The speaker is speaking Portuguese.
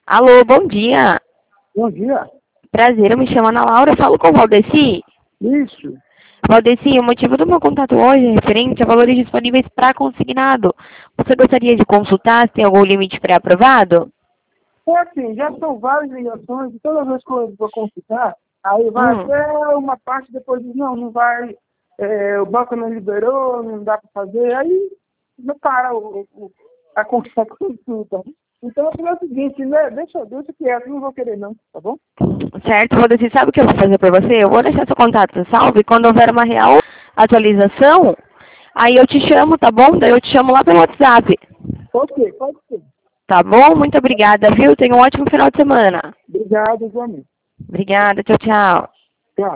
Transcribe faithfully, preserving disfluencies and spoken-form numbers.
Alô, bom dia. Bom dia. Prazer, eu me chamo Ana Laura, eu falo com o Valdeci. Isso. Valdeci, o motivo do meu contato hoje é referente a valores disponíveis para consignado. Você gostaria de consultar se tem algum limite pré-aprovado? É assim, já são várias ligações, e todas as coisas para consultar, aí vai Hum, até uma parte, depois diz, não, não vai, é, o banco não liberou, não dá para fazer, aí não para o, o, a cons- a consulta. Então, é o seguinte, né, deixa, deixa quieto, não vou querer não, tá bom? certo, Valdeci, sabe o que eu vou fazer para você? Eu vou deixar seu contato salvo e quando houver uma real atualização, aí eu te chamo, tá bom? Daí eu te chamo lá pelo WhatsApp. Pode ser, pode ser. Tá bom? Muito obrigada, viu? Tenha um ótimo final de semana. Obrigado, igualmente. Obrigada, tchau, tchau.